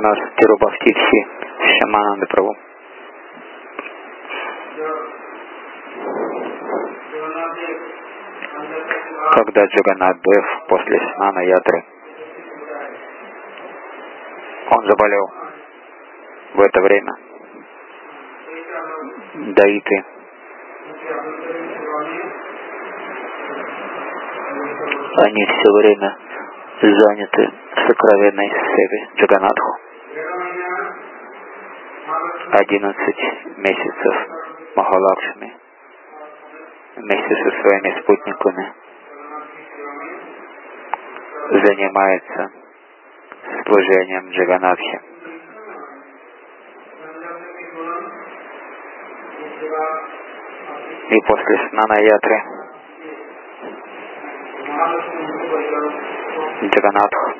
Намастиру Бхактивси Шамананда Прабhu. Когда Джаганнат Дев после снана ятры, он заболел. В это время даиты они все время заняты сокровенной севе Джаганнатху. 11 месяцев Махалакшми вместе со своими спутниками занимается служением Джаганнатхи. И после снана ятры Джаганнатх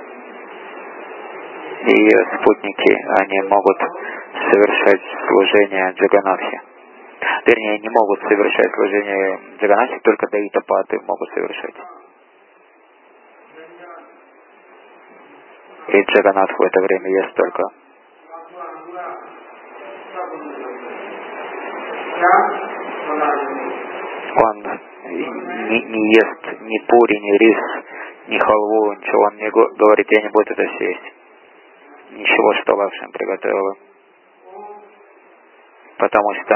и ее спутники, они могут совершать служение Джаганнатхи. Вернее, не могут совершать служение Джаганнатхи, только даитапаты могут совершать. И Джаганнатх в это время ест только он не ест ни пури, ни рис, ни халву, ничего. Он не говорит, я не буду это съесть. Ничего, что Лакшми приготовила. Потому что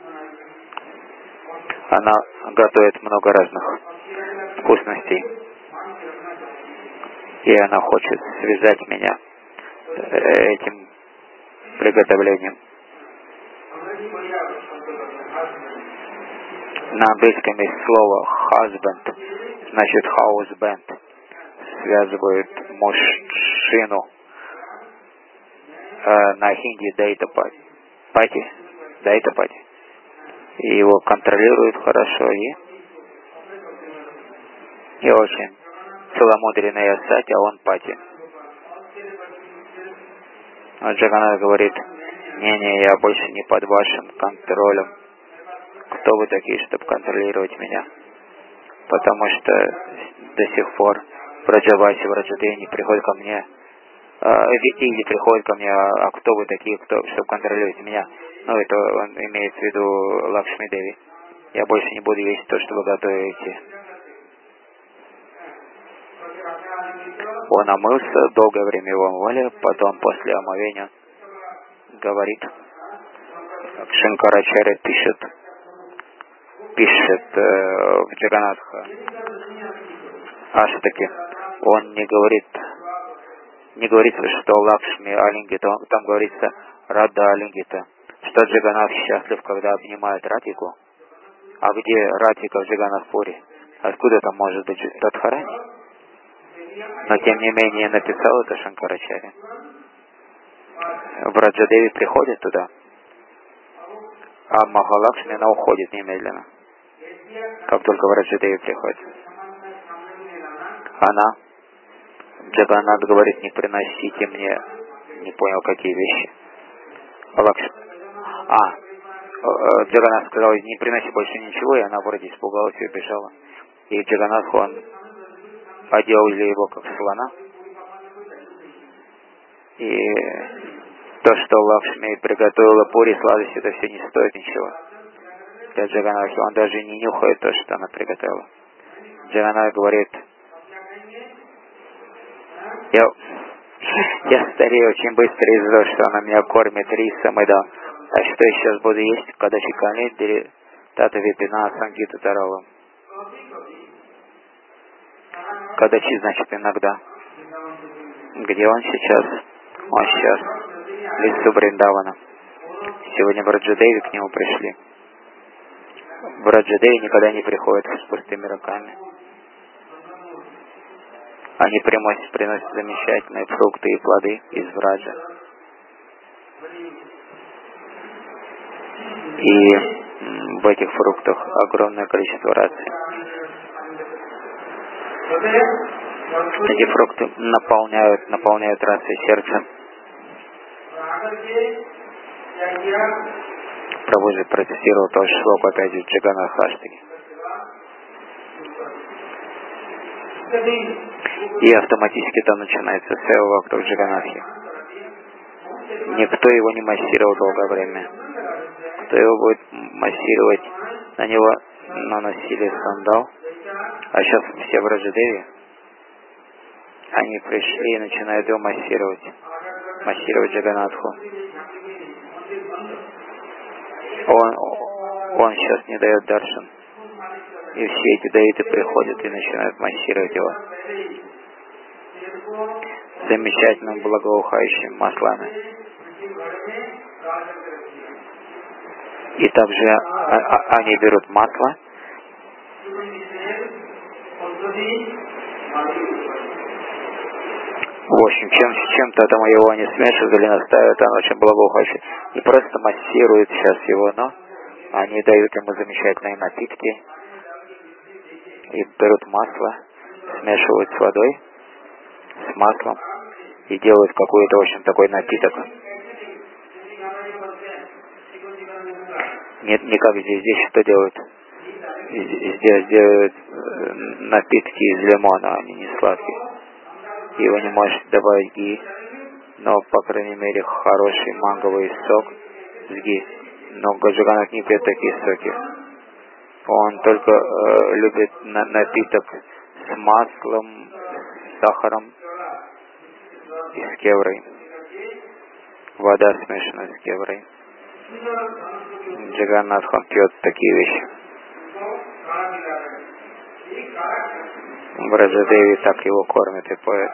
она готовит много разных вкусностей. И она хочет связать меня этим приготовлением. На английском есть слово husband, значит house band. Связывают мужчину. На хинди даитапати. И его контролируют хорошо и очень целомудренный асати, а он пати. А Джаганнат говорит, не, я больше не под вашим контролем. Кто вы такие, чтобы контролировать меня? Потому что до сих пор Браджаваси, Враджадени приходят ко мне, или приходят ко мне, а кто вы такие, чтобы контролировать меня? Ну, это он имеет в виду Лакшми Деви. Я больше не буду есть то, что вы готовите. Он омылся, долгое время его омывали, потом после омовения говорит, как Шанкарачарья пишет в Джаганнатха Аштаке, он не говорится, что Лакшми Алингита, там говорится Рада Алингита, что Джаганнат счастлив, когда обнимает Радику. А где Радика в Джаганнатпуре? Откуда там может быть Радхарани? Но тем не менее написал это Шанкарачарья. Враджадеви приходит туда, а Махалакшми она уходит немедленно. Как только Враджадеви приходит. Джаганнат говорит, не приносите мне, не понял какие вещи. Джаганнат сказал, не приноси больше ничего, и она вроде испугалась и убежала. И Джаганнат, он одел его как слона. И то, что Лакшми приготовила пури, сладости, это все не стоит ничего. Для Джаганнатхи он даже не нюхает то, что она приготовила. Джаганнат говорит, я старею очень быстро из-за того, что она меня кормит рисом, и да. А что я сейчас буду есть, когда чиканит, тата випина, сангита тарова. Кадачи, значит, иногда. Где он сейчас? Он сейчас в лесу Вриндавана. Сегодня Враджадеви к нему пришли. Враджадеви никогда не приходят с пустыми руками. Они приносят замечательные фрукты и плоды из Враджа. И в этих фруктах огромное количество рации. Эти фрукты наполняют рацией сердце. Прабху же процессировал то же шлоку опять же Джаганнат Хаштаги. И автоматически там начинается сева вокруг Джаганнатхи. Никто его не массировал долгое время. Кто его будет массировать? На него наносили сандал. А сейчас все в Раджадеве. Они пришли и начинают его массировать. Массировать Джаганатху. Он сейчас не дает даршан. И все эти даиты приходят и начинают массировать его замечательным благоухающим маслами. И также они берут масло в общем, чем-то там его не смешивают или настаивают, он очень благоухающий. Не просто массируют сейчас его, но они дают ему замечательные напитки и берут масло, смешивают с водой, с маслом и делают какой-то, в общем, такой напиток. Нет, не как здесь что делают? Здесь делают напитки из лимона, они не сладкие. Его не можешь добавить ги, но, по крайней мере, хороший манговый сок с ги. Но Джаганат не пьет такие соки. Он только любит напиток с маслом, с сахаром и с кеврой. Вода смешана с кеврой. Джаганат пьет такие вещи. В Раджадеве так его кормят и поят.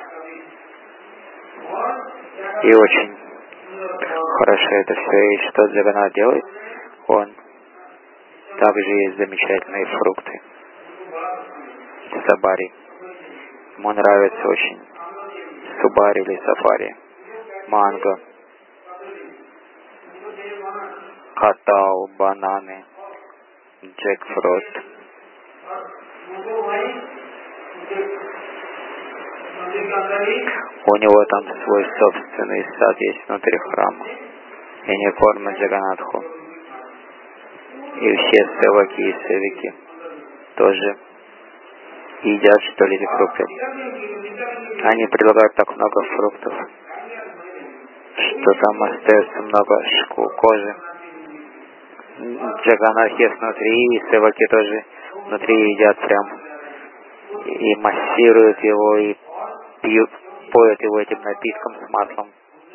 И очень хорошо это все. И что Джаганат делает? Он также есть замечательные фрукты. Сабари. Ему нравится очень субари или сафари. Манго. Катау, бананы. Джекфрут. У него там свой собственный сад есть внутри храма. И они кормят Джаганатху. И все севаки и севики тоже едят, что ли, эти фрукты. Они предлагают так много фруктов, что там остается много кожи. Джаганат ест внутри, и севаки тоже внутри едят прям. И массируют его, и пьют, поют его этим напитком с маслом.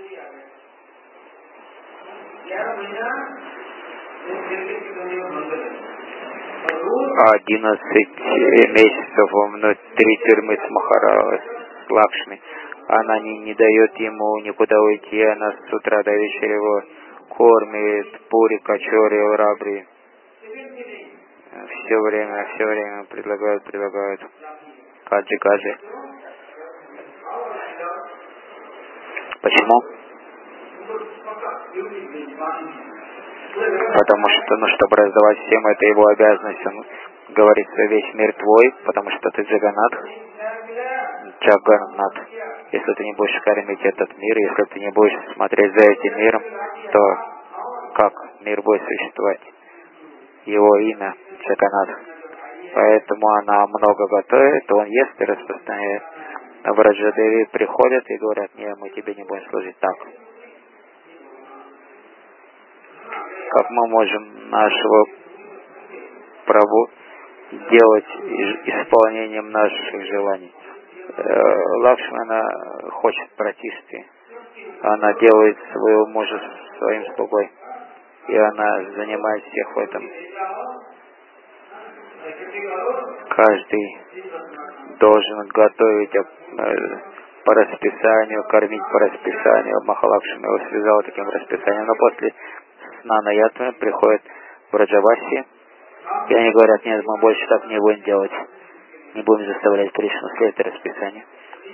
11 месяцев он внутри тюрьмы с Махарадж, с Лакшми. Она не дает ему никуда уйти, она с утра до вечера его кормит, пури, качори, рабри. Все время предлагают. Каджи. Почему? Потому что, чтобы раздавать всем, это его обязанность. Он говорит, что весь мир твой, потому что ты Джаганат. Если ты не будешь кормить этот мир, если ты не будешь смотреть за этим миром, то как мир будет существовать? Его имя Джаганат. Поэтому она много готовит, он ест и распространяет. В Раджадеви приходят и говорят, нет, мы тебе не будем служить так. Как мы можем нашего Прабху делать исполнением наших желаний? Лакшмана хочет пратишти. Она делает своего мужа своим слугой. И она занимает всех в этом. Каждый должен готовить по расписанию, кормить по расписанию. Махалакшми его связал таким расписанием. Но после сна на ятве приходят в Раджаваси, и они говорят, нет, мы больше так не будем делать. Не будем заставлять Кришну следовать расписанию.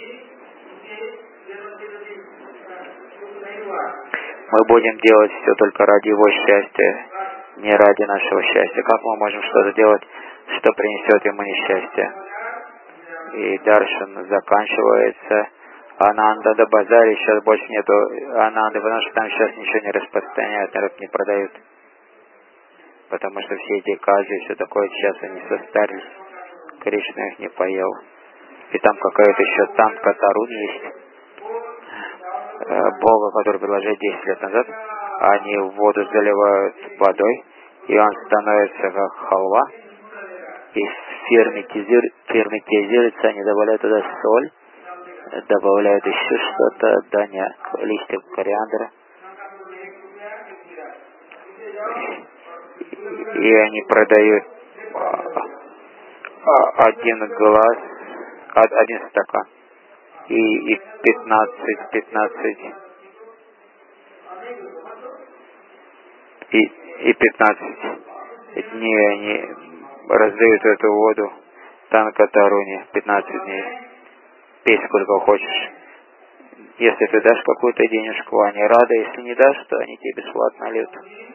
Мы будем делать все только ради его счастья, не ради нашего счастья. Как мы можем что-то делать, что принесет ему несчастье? И даршан заканчивается. Ананда до базаре сейчас больше нету Ананды, потому что там сейчас ничего не распространяют, народ не продают. Потому что все эти кази и все такое, сейчас они состарились. Кришна их не поел. И там какая-то еще танка Тарун есть. Бога, который предложили 10 лет назад, они воду заливают водой, и он становится как халва, и ферментизируется, они добавляют туда соль, добавляют еще что-то, дания, листья кориандра, и они продают один глаз, один стакан, и 15 дней они раздают эту воду Танкатаруне, 15 дней. Пей сколько хочешь. Если ты дашь какую-то денежку, они рады, если не дашь, то они тебе бесплатно льют.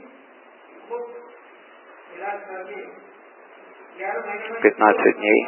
15 дней.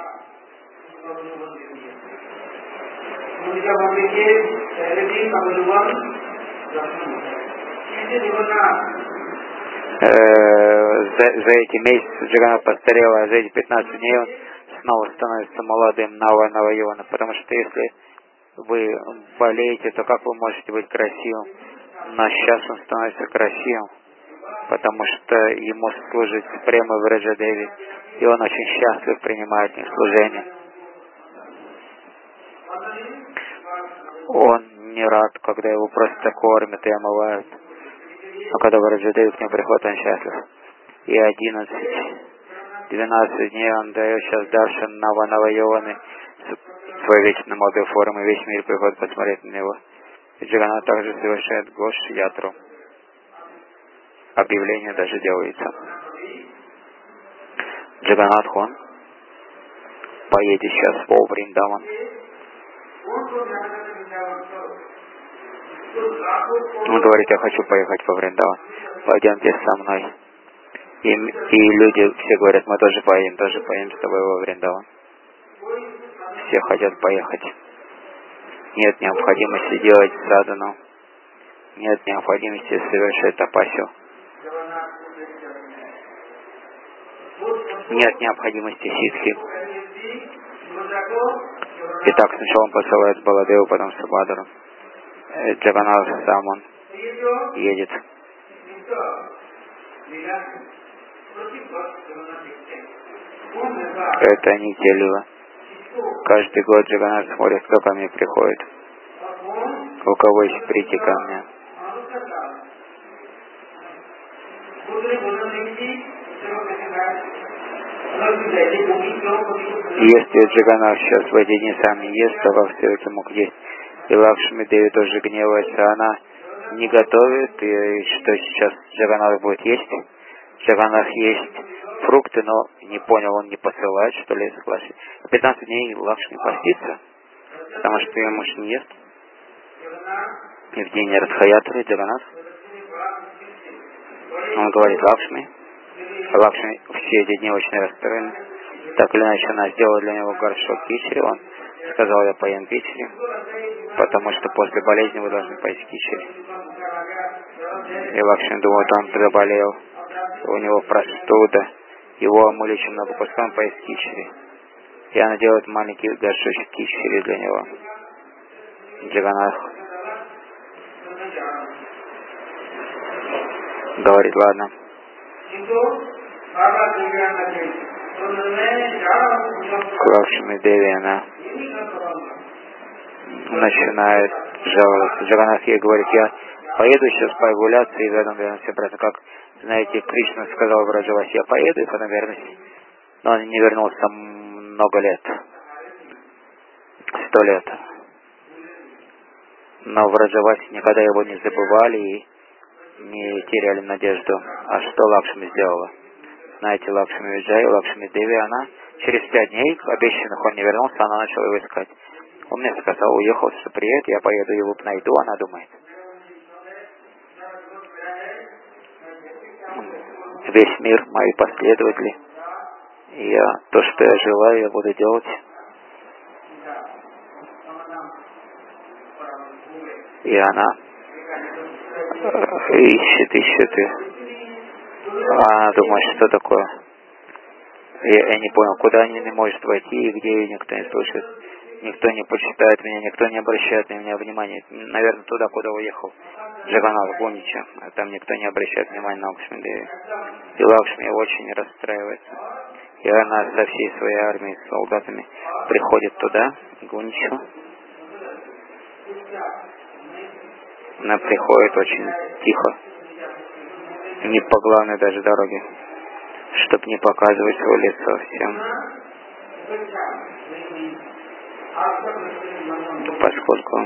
За эти месяцы Джаганат постарел, а за эти 15 дней он снова становится молодым, Навайона. Потому что если вы болеете, то как вы можете быть красивым? Но сейчас он становится красивым, потому что ему служит Према Враджадеви, и он очень счастлив принимать их служение. Он не рад, когда его просто кормят и омывают. Но когда Враджадеви к нему приходит, он счастлив. И 12 дней он дает сейчас Даршан Навайоны, свою вечно молодую форму, и весь мир приходит посмотреть на него. И Джаганат также совершает Гош-ятру. Объявление даже делается. Джаганат Хон поедет сейчас в Вриндаван. Он говорит, я хочу поехать во Вриндаван. Пойдемте со мной. И люди все говорят, мы тоже поедем с тобой во Вриндаван. Все хотят поехать. Нет необходимости делать садану. Нет необходимости совершать тапасию. Нет необходимости ситхи. Итак, сначала он посылает Баладеву, потом Субадру. Джаганат сам он едет. Это не телево. Каждый год Джаганат смотрит, кто ко мне приходит. У кого есть прийти ко мне. Если Джаганат сейчас в эти дни сам не ест, то как все-таки мог есть. И Лакшми Деви тоже гневается, она не готовит, и что сейчас Джаганат будет есть. Джаганат есть фрукты, но не понял, он не посылает, что ли, с Лакшми. 15 дней Лакшми постится, потому что ее муж не ест. И в день Радхаятры Джаганат, он говорит Лакшми все эти дни очень расстроены. Так или иначе, она сделала для него горшок кичери, он сказал, я поем кичери, потому что после болезни вы должны поесть кичери. И Лакшми думает, он заболел, у него простуда, его омылечим много, пускай он поест кичери. И она делает маленький горшочек кичери для него. Джаганат говорит, ладно. Лакшми Деви, она начинает жаловаться. Джаганат ей говорит, я поеду сейчас прогуляться и потом вернусь обратно. Как, знаете, Кришна сказал Враджаваси, я поеду и потом вернусь. Но он не вернулся много лет. 100 лет. Но Враджаваси никогда его не забывали и не теряли надежду. А что Лакшми сделала? Знаете, Лакшми Виджай, Лакшми Деви, она через 5 дней, обещанных он не вернулся, она начала его искать. Он мне сказал, уехал, что приедет, я поеду его найду, она думает. Весь мир, мои последователи, и то, что я желаю, я буду делать. И она ищет. Она думает, что такое. Я не понял, куда она не может войти и где ее никто не слышит. никто не почитает меня, никто не обращает на меня внимания. Наверное, туда, куда уехал Джаганнат, Гунича. Там никто не обращает внимания на Лакшми Деви. И Лакшми очень расстраивается. И она со всей своей армией, с солдатами, приходит туда, Гуничу. Она приходит очень тихо, не по главной даже дороге, чтобы не показывать свое лицо всем. Поскольку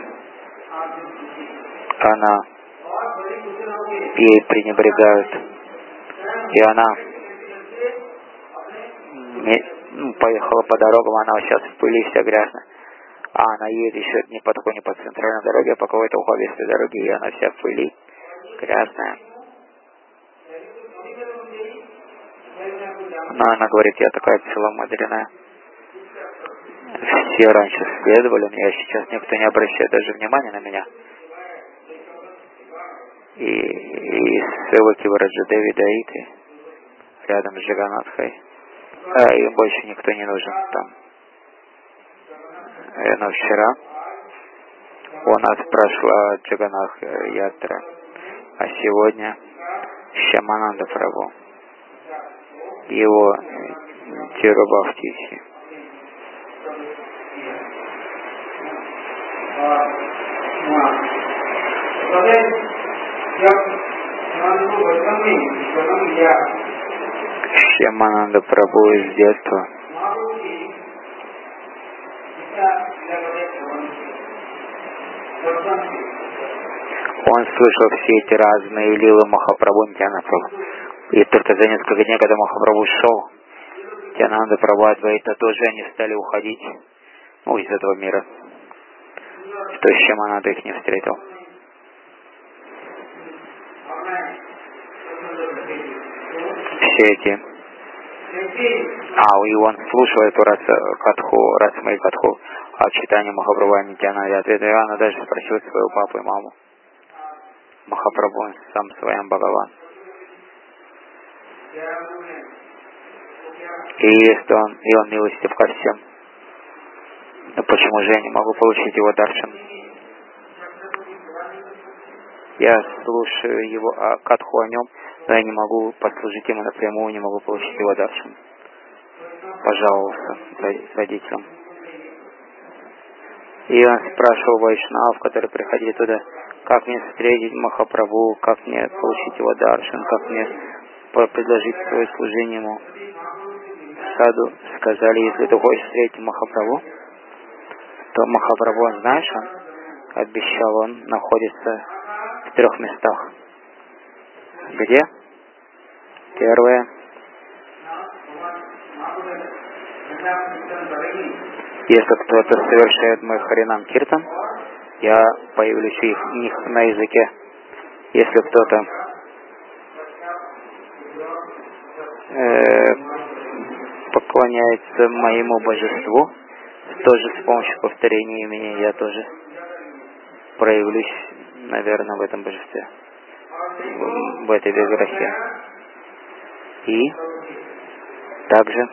она ей пренебрегают, и она поехала по дорогам, она сейчас в пыли вся грязная, а она едет еще не по такой, не по центральной дороге, а по какой-то ухабистой дороге, и она вся в пыли, грязная. Но она говорит, я такая целомудренная. Все раньше следовали мне, а сейчас никто не обращает даже внимания на меня. И Севаки Враджадеви Даиты рядом с Джаганнатхой. Им больше никто не нужен там. Но вчера у нас прошла Джаганнатх Ятра, а сегодня Шьямананда Прабху, его Тирубхактиси. Шьямананда Прабху из детства он слышал все эти разные лилы Махапрабху, Нитьянанда Прабху. И только за несколько дней, когда Махапрабху ушел, Нитьянанда Прабху, Адвайта тоже они стали уходить, из этого мира. То есть Шьямананда их не встретил. Все эти. И он слушал эту Расмай Катху о читании Махапрабху Нитьянанда. Ответ Иоанна даже спросил своего папу и маму. Махапрабху, он сам своим Бхагаван. И он милостив ко всем. Но почему же я не могу получить его даршан? Я слушаю его катху о нем, но я не могу послужить ему напрямую, не могу получить его даршан. Пожаловался родителям. И он спрашивал вайшнав, которые приходили туда, как мне встретить Махапрабху, как мне получить его даршан, как мне предложить свое служение ему. Саду сказали, если ты хочешь встретить Махапрабху, то Махапрабху, знаешь, он обещал, он находится в 3 местах. Где? Первое. Если кто-то совершает мой Харинам Киртан, я появлюсь у них на языке. Если кто-то поклоняется моему божеству, тоже с помощью повторения имени я тоже проявлюсь, наверное, в этом божестве, в этой биографии. И также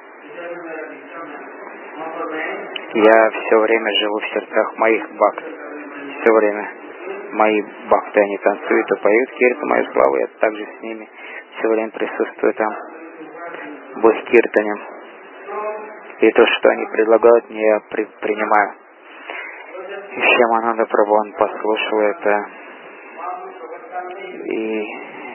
я все время живу в сердцах моих бхакт. Все время мои бхакты, они танцуют и поют кирту, мою славу, я также с ними все время присутствую там, в их киртане. И то, что они предлагают мне, я принимаю. И Шьямананда Прабху, он послушал это. И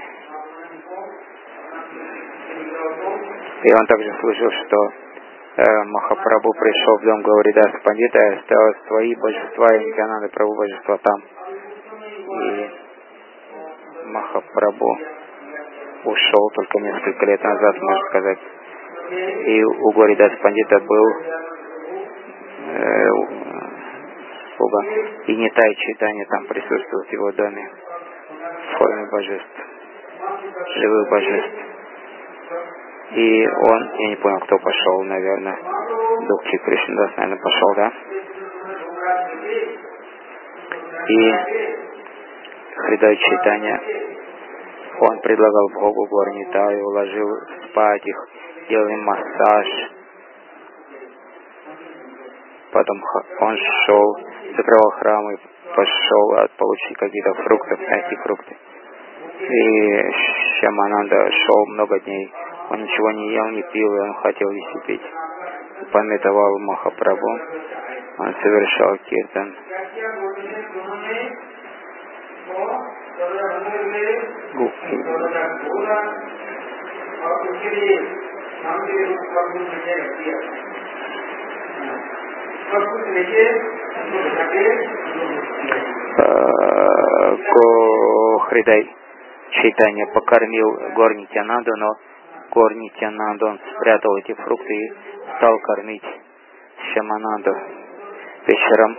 он также слышал, что Махапрабху пришел в дом Гауридаса Пандита и оставил свои божества, и Нитьянанда Прабху божества там. И Махапрабху ушел только несколько лет назад, можно сказать. И у Гауридаса Пандита был слуга. И Нитай Чайтанья там присутствует в его доме в форме божеств, живых божеств. И он, я не понял, кто пошел, наверное, Дукхи Кришнадас, наверное, пошел, да? И Хридай Чайтанья, он предлагал Богу Гаур-Нитаю, уложил спать их, делал им массаж. Потом он шел, закрывал храм и пошел получить какие-то фрукты, найти фрукты. И Шьямананда шел много дней. Он ничего не ел, не пил, и он хотел вести пить. Памятовал Махапрабху. Он совершал киртан. Хридай Чайтанья покормил Гор Нитьянанду, но Гор Нитьянанду он спрятал эти фрукты и стал кормить Шьямананду вечером.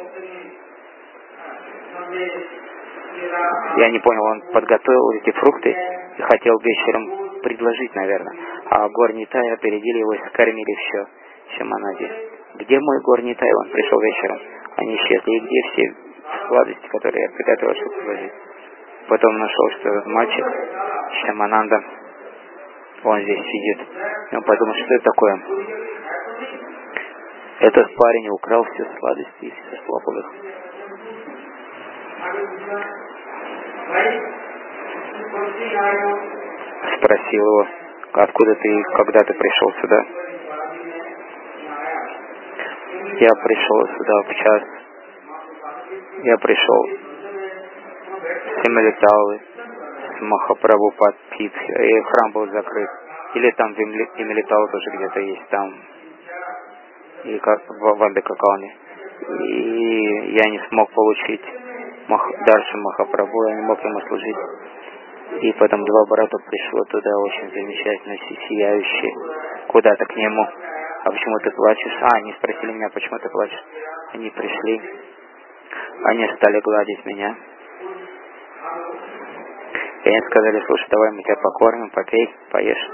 Я не понял, он подготовил эти фрукты и хотел вечером предложить, наверное. А Гор Нитай опередили его и скормили все Шьямананде. Где мой Гор Нитай? Он пришел вечером. Они исчезли. И где все сладости, которые я приготовил, чтобы предложить? Потом нашел, что этот мальчик, Шьямананда, он здесь сидит. И он подумал, что это такое? Этот парень украл все сладости и все слопал их. Спросил его, откуда ты и когда ты пришел сюда? Я пришел сюда в час. Я пришел с Ималиталы, с Махапрабху под Пит, и храм был закрыт. Или там Ималитала тоже где-то есть, там, и как в Амбикакалне. И я не смог получить дальше Махапрабху, я не мог ему служить. И потом два брата пришло туда, очень замечательно, сияющие, куда-то к нему. А почему ты плачешь? Они спросили меня, почему ты плачешь. Они пришли, они стали гладить меня. И они сказали, слушай, давай мы тебя покормим, попей, поешь.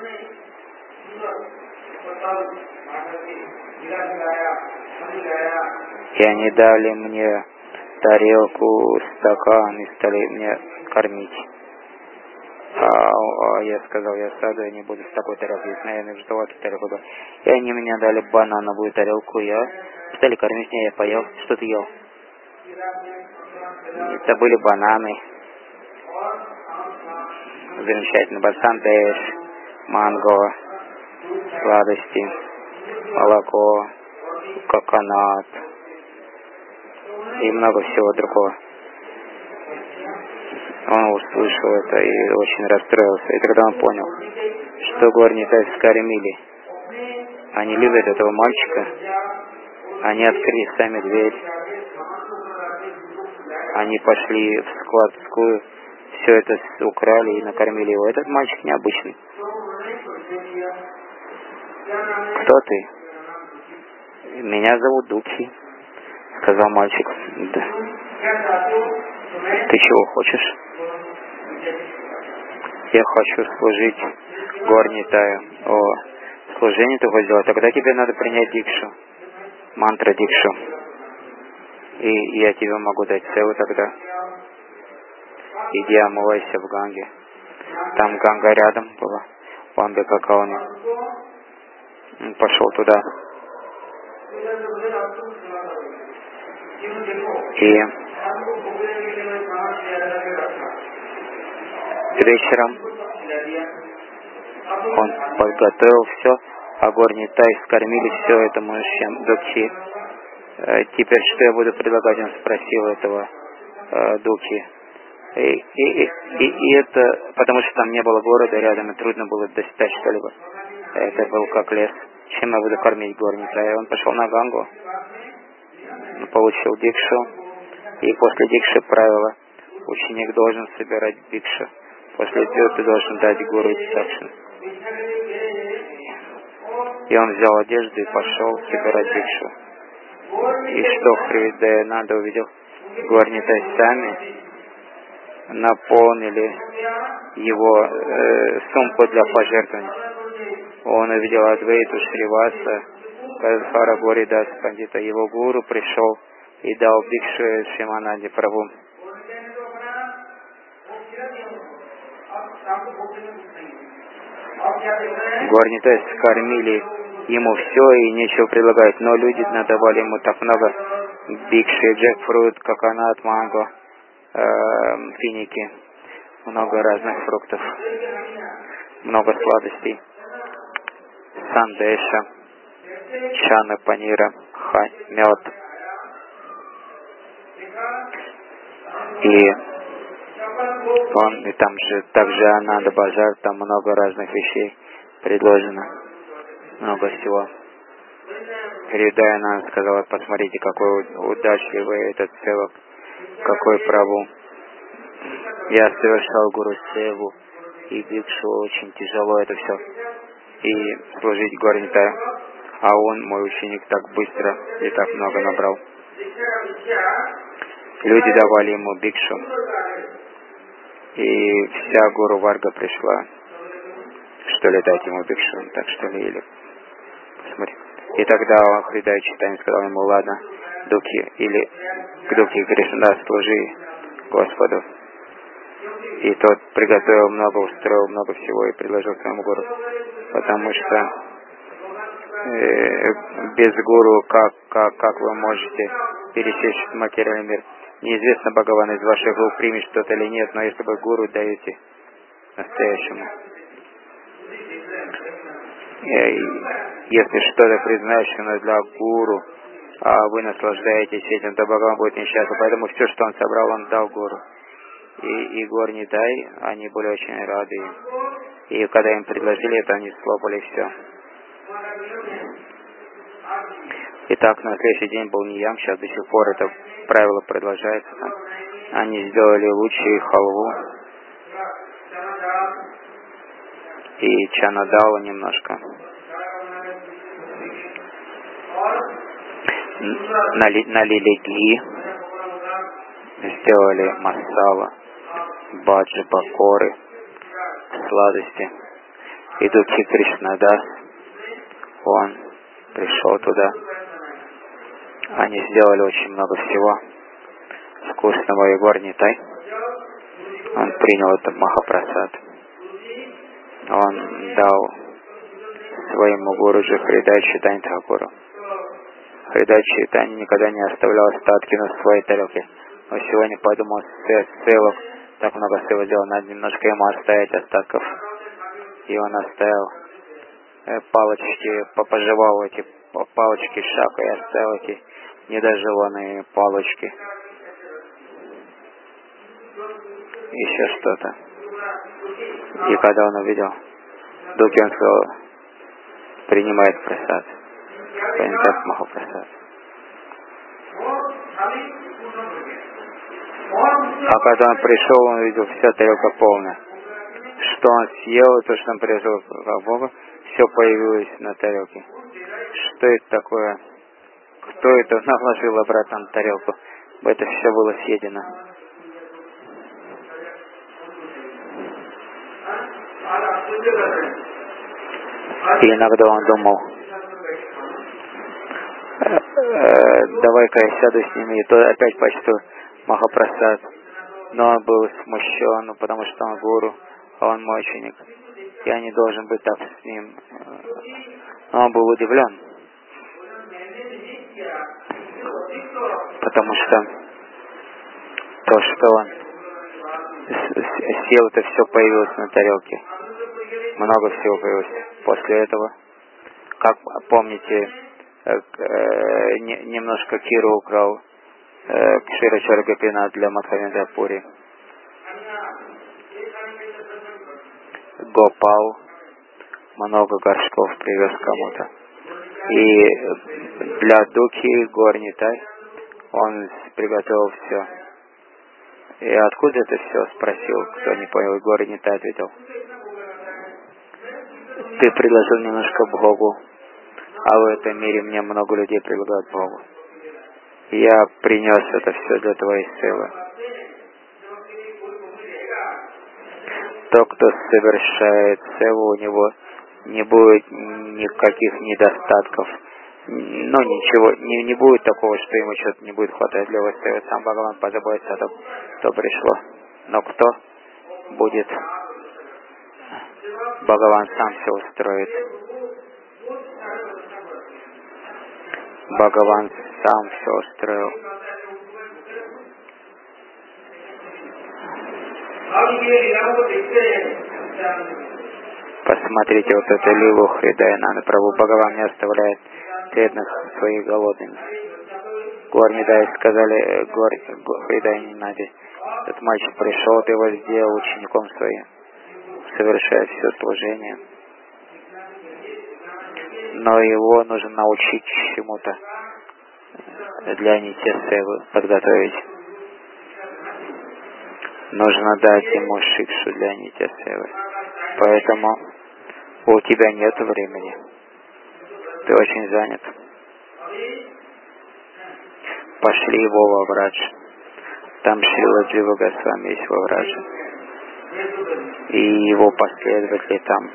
И они дали мне тарелку, стакан и стали меня кормить. А я сказал, я сяду, я не буду с такой тарелкой, наверное, в желтую тарелку. И они мне дали банановую тарелку, я стали кормить меня, я поел. Что ты ел? Это были бананы. Замечательно. Басандеш, манго, сладости, молоко, коконат и много всего другого. Он услышал это и очень расстроился. И тогда он понял, что Гор Нитай скормили. Они любят этого мальчика. Они открыли сами дверь. Они пошли в складскую, все это украли и накормили его. Этот мальчик необычный. Кто ты? Меня зовут Дукхи, сказал мальчик. Да. Ты чего хочешь? Я хочу служить Гор Нитаю. О, служение ты хочешь сделать? Тогда тебе надо принять дикшу. Мантра дикшу. И я тебе могу дать севу тогда. Иди омывайся в Ганге. Там Ганга рядом была, в Амбикакалне. Он пошел туда. И вечером он подготовил все, а Гор Нитай скормили все этому Дукхи. Теперь что я буду предлагать? Он спросил этого Дукхи. И это, потому что там не было города рядом, и трудно было достать что-либо. Это был как лес. Чем я буду кормить Гор Нитая? Он пошел на Гангу, получил дикшу, и после дикши правило: ученик должен собирать дикшу. После этого ты должен дать гуру дикшу. И он взял одежду и пошел собирать дикшу. И что Хридаянанда увидел? Гор Нитай сами наполнили его сумку для пожертвований. Он увидел Адвейту Шриваса, Кадхара Горидас Пандита. Его гуру пришел и дал дикшу Шьямананде Прабху. Гор Нитай скормили ему все и нечего предлагать. Но люди надавали ему так много бикши, джекфрут, коконат, манго, финики, много разных фруктов, много сладостей, сандеша, чана, панира, мед. И там же также Ананда Базар, там много разных вещей предложено, много всего. Хридая сказала: посмотрите, какой удачливый этот севак, какой Прабху. Я совершал гуру севу и бикшу, очень тяжело это все. И служить Горнитаю. А он, мой ученик, так быстро и так много набрал. Люди давали ему бикшу. И вся Гуру Варга пришла, что ли, дать ему бикшу, так что ли, или... Смотри. И тогда Хридай Чайтанья сказал ему: ладно, Духи, или к Духи Кришна служи Господу. И тот приготовил много, устроил много всего и предложил своему гуру. Потому что без гуру как вы можете пересечь материальный мир? Неизвестно, Бхагаван из ваших рук примет что-то или нет, но если вы гуру даете настоящему, если что-то предназначено для гуру, а вы наслаждаетесь этим, то Бхагаван будет несчастлив. Поэтому все, что он собрал, он дал гуру. И Горнитай, они были очень рады. И когда им предложили это, они слопали все. Итак, на следующий день был Ниям, сейчас до сих пор это правило продолжается. Они сделали лучшие халву и чанадала немножко. Налили ги, сделали масала, баджи, бакоры, сладости. И Духи Кришнадас, он пришел туда. Они сделали очень много всего вкусного, и Горнитай. Он принял это Махапрасад. Он дал своему гуру же Хридай Чайтанья Тхакуру. Хридай Чайтанья никогда не оставлял остатки на своей тарелке. Но сегодня подумал, севок, так много севок сделал, надо немножко ему оставить остатков. И он оставил палочки, пожевал эти палочки шака и оставил эти недожеванные палочки. Еще что-то. И когда он увидел Духи, он сказал: принимает прасад. Принят Махапрасад. А когда он пришел, он увидел, вся тарелка полная. Что он съел, и то, что он привезл от Бога, все появилось на тарелке. Что это такое? Кто это наложил обратно на тарелку? Это все было съедено. И иногда он думал: давай-ка я сяду с ними, и то опять почту Махапрасад. Но он был смущен, потому что он гуру, а он мой ученик. Я не должен быть так с ним. Но он был удивлен, потому что то, что он съел, это все появилось на тарелке. Много всего появилось. После этого, как помните, немножко Киру украл Кшира Чаргапина для Мадхавендра Пури. Гопал много горшков привез кому-то. И для Духи Горнитай он приготовил все. И откуда это все? Спросил, кто не понял. И Горнитай ответил: ты предложил немножко Богу, а в этом мире мне много людей предлагают Богу. Я принес это все для твоей силы. Тот, кто совершает севу, у него не будет никаких недостатков. Ну, ничего, не будет такого, что ему что-то не будет хватать для его севы. Сам Бхагаван позаботится о том, что пришло. Но кто будет? Бхагаван сам все устроит. Бхагаван сам все устроил. Посмотрите вот эту лилу Хридаянанды Прабху. Бхагаван не оставляет бедных своих голодными. Гуармидай сказали Хридаянанде: этот мальчик пришел, ты его сделал учеником своим, совершает все служение. Но его нужно научить чему-то для нитья-севы, подготовить. Нужно дать ему шикшу для нитья-севы. Поэтому у тебя нет времени. Ты очень занят. Пошли его во Врадж. Там Шрила Джива Госвами есть во Врадже. И его последователи там.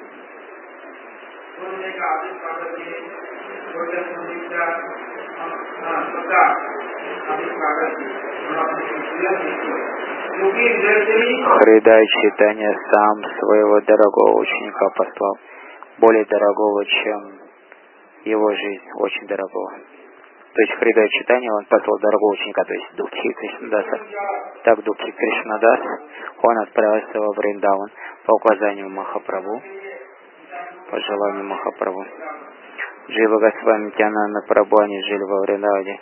Хридай Чайтанья сам своего дорогого ученика послал. Более дорогого, чем его жизнь. Очень дорогого. То есть Хридай Чайтанья, он послал дорогого ученика, то есть Дукхи Кришнадаса. Так Дукхи Кришнадас, он отправился во Вриндаван по указанию Махапрабху, по желанию Махапрабху. Джива Госвами Нитьянанда Прабху, они жили во Вриндаване.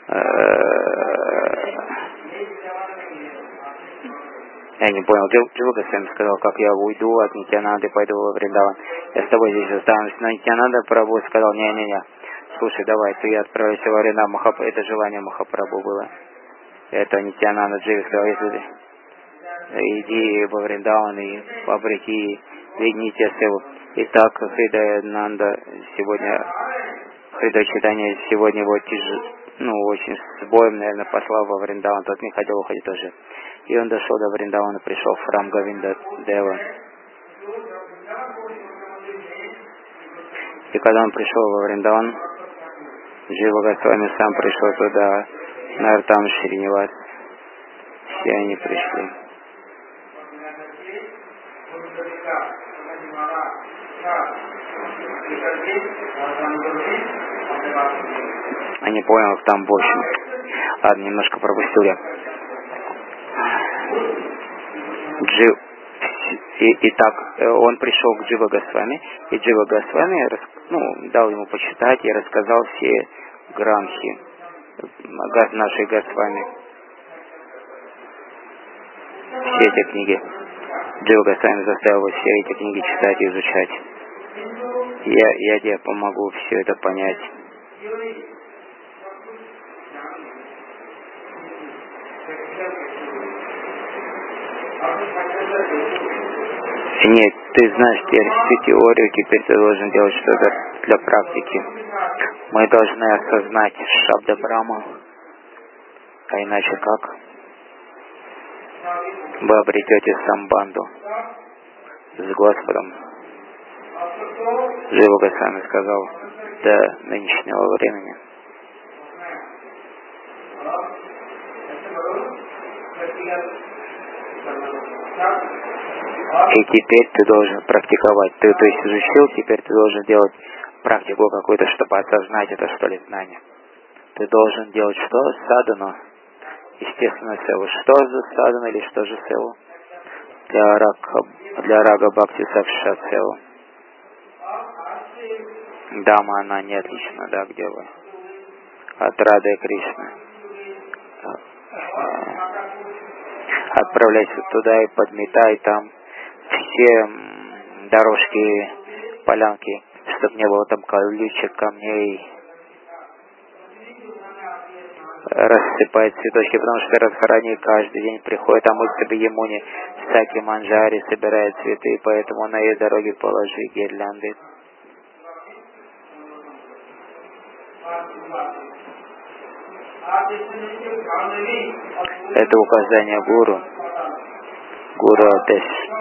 Я не понял, Джива Госвами сказал, как я уйду от Нитьянанды, пойду во Вриндаван. Я с тобой здесь останусь. Но Нитьянанда Прабху сказал: не-не-не. Слушай, давай, ты отправишься во Вриндаван. Это желание Махапрабху было. Это Нитьянанда Джива сказал: если ты иди во Вриндаван и обрети Нитья-севу. Итак, Хридаянанда сегодня, Хридай Чайтанья сегодня его очень с боем, наверное, послал во Вриндаван. Тот не хотел уходить тоже. И он дошел до Вриндавана, пришел в храм Говинда Дева. И когда он пришел во Вриндаван, Джива Госвами сам пришел туда, Нартам Шринивас. Все они пришли. Я не понял, там в общем. Ладно, немножко пропустил я. Итак, он пришел к Джива Госвами, и Джива Госвами дал ему почитать и рассказал все гранхи нашей Госвами. Все эти книги. Джива Госвами заставил его все эти книги читать и изучать. Я тебе помогу все это понять. Нет, ты знаешь теперь всю теорию, теперь ты должен делать что-то для практики. Мы должны осознать Шабда Брахма, а иначе как? Вы обретете самбанду с Господом. Джива Госвами сказал: до нынешнего времени. И теперь ты должен практиковать. Ты, то есть, изучил, теперь ты должен делать практику какую-то, чтобы осознать это, что ли, знание. Ты должен делать что? Садану. Естественно, севу. Что за садана или что же севу? Для рага бхакти сакшат севу. Дама, она не отлична, да, где вы? От Рады Кришны. Отправляйся туда и подметай там все дорожки, полянки, чтобы не было там колючек, камней. Рассыпай цветочки, потому что Радхарани каждый день приходит, а мы к Ямуне всякие манджари собирает цветы, поэтому на ее дороге положи гирлянды. Это указание гуру. Гуру Адеш.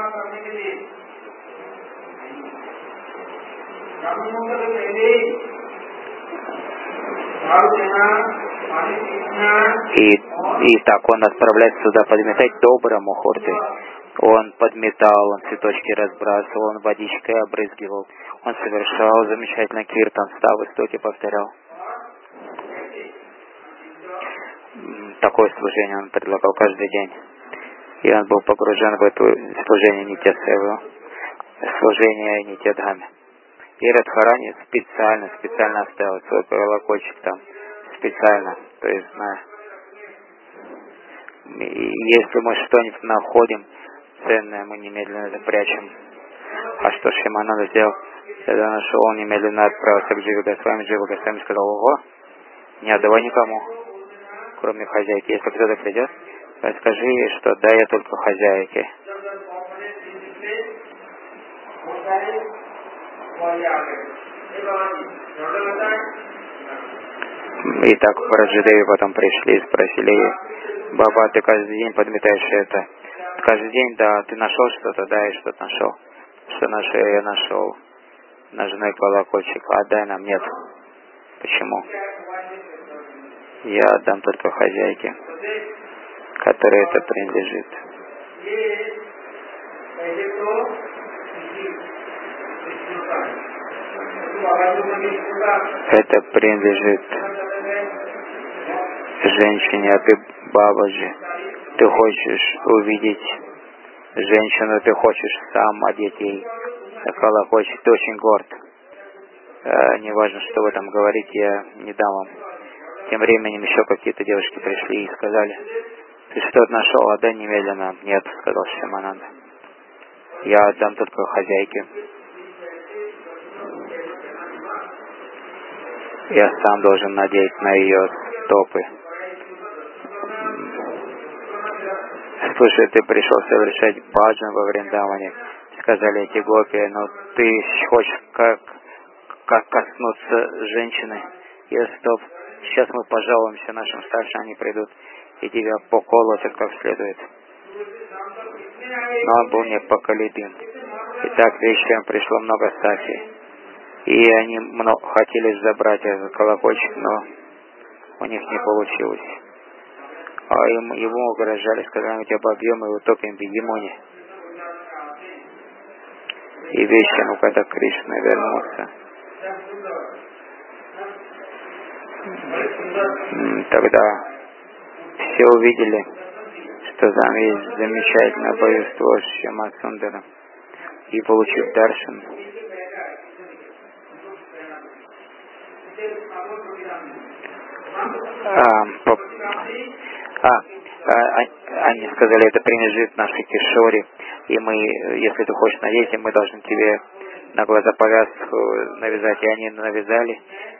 И так он отправляется сюда подметать добрые мухурты. Он подметал, он цветочки разбрасывал, он водичкой обрызгивал. Он совершал замечательно киртан, ставы, стоки повторял. такое служение он предлагал каждый день. И он был погружен в это служение Нитья-Севу, служение Нитья-Дхаме. И Радхарани специально оставил свой колокольчик там, специально. То есть, если мы что-нибудь находим ценное, мы немедленно это прячем. А что Шимананда сделал? Когда нашел, он немедленно отправился к Дживе Госвами. Джива Госвами сказал: ого, не отдавай никому, кроме хозяйки. Если кто-то придет, скажи ей, что да, я только хозяйке. И так в Раджадеви потом пришли и спросили ее: Баба, ты каждый день подметаешь это? Каждый день, да, ты нашел что-то? Да, я что-то нашел. Что нашел? Я нашел ножной колокольчик. Отдай нам. Нет. Почему? Я отдам только хозяйке, которой это принадлежит. Это принадлежит женщине, а ты, Бабаджи, ты хочешь увидеть женщину, ты хочешь сам одеть ей колокольчик, ты очень горд. Не важно, что вы там говорите, я не дам вам. Тем временем еще какие-то девушки пришли и сказали: ты что-то нашел, отдай немедленно. Нет, сказал Шимананда, я отдам только хозяйке. Я сам должен надеть на ее стопы. Слушай, ты пришел совершать баджан во Вриндаване, сказали эти гопи, но ты хочешь как коснуться женщины? Я стоп. Сейчас мы пожалуемся нашим старшим, они придут и тебя поколотят как следует. Но он был непоколебим. Итак, вечером пришло много сафи. И они хотели забрать этот колокольчик, но у них не получилось. А ему угрожали, сказали: мы тебя побьем и утопим в Ямуне. И вечером, когда Кришна вернулся, тогда все увидели, что там есть замечательное божество Шьяма Сундара, и получив даршан. Они сказали: это принадлежит нашей Кишоре, и мы, если ты хочешь надеть, мы должны тебе на глаза повязку навязать. И они навязали,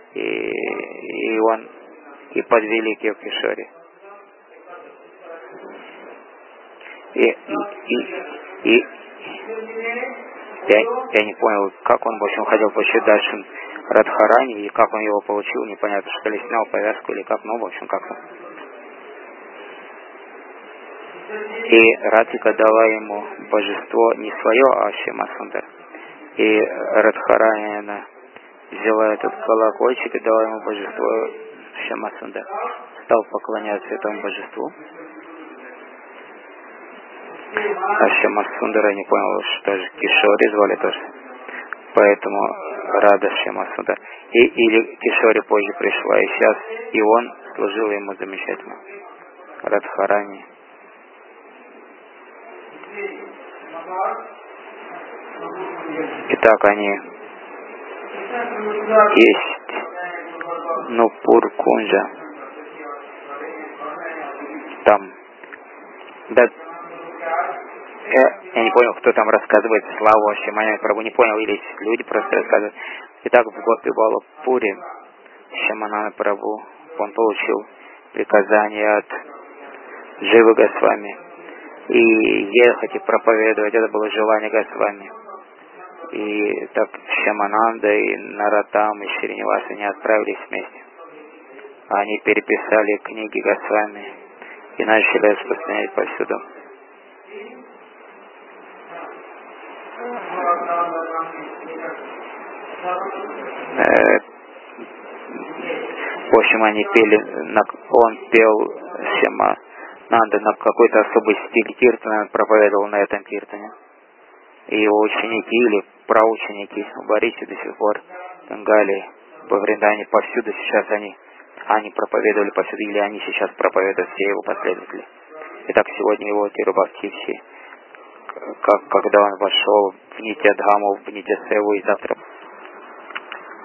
и подвели к ее Кишоре. Я не понял, как он, в общем, хотел получить дальше Радхарани, и как он его получил, непонятно, что ли снял повязку или как, ну, в общем, как-то. И Радхика дала ему божество не свое, а Шьяма Сундар. И Радхарани, она взяла этот колокольчик и дала ему божество Шьяма Сундар. Стал поклоняться этому божеству. А Шьяма Сундара не понял, что же Кишори звали тоже. Поэтому Рада Шьяма Сундар. Или Кишори позже пришла, и сейчас и он служил ему замечательно. Радхарани. Итак, они есть Нупур Кунджа. Там. Да, я не понял, кто там рассказывает славу о Шьямане Прабху, не понял, или люди просто рассказывают. Итак, в Гопи Балапуре Шьямана Прабху, он получил приказание от Дживы Госвами и ехать и проповедовать. Это было желание Госвами. И так Шьямананда и Наратам и Шриниваса не отправились вместе. Они переписали книги Госвами и начали распространять повсюду. В общем, они пели, он пел Шьямананда на какой-то особый стиль киртана, проповедовал на этом киртане. И его ученики или праученики в Барисе до сих пор, в Бенгалии, во Вриндане, повсюду сейчас они Они проповедовали повсюду, или они сейчас проповедуют, все его последователи. Итак, сегодня его Тирубхакти все, когда он вошел в Нитьядхаму, в Нитьясеву, и завтра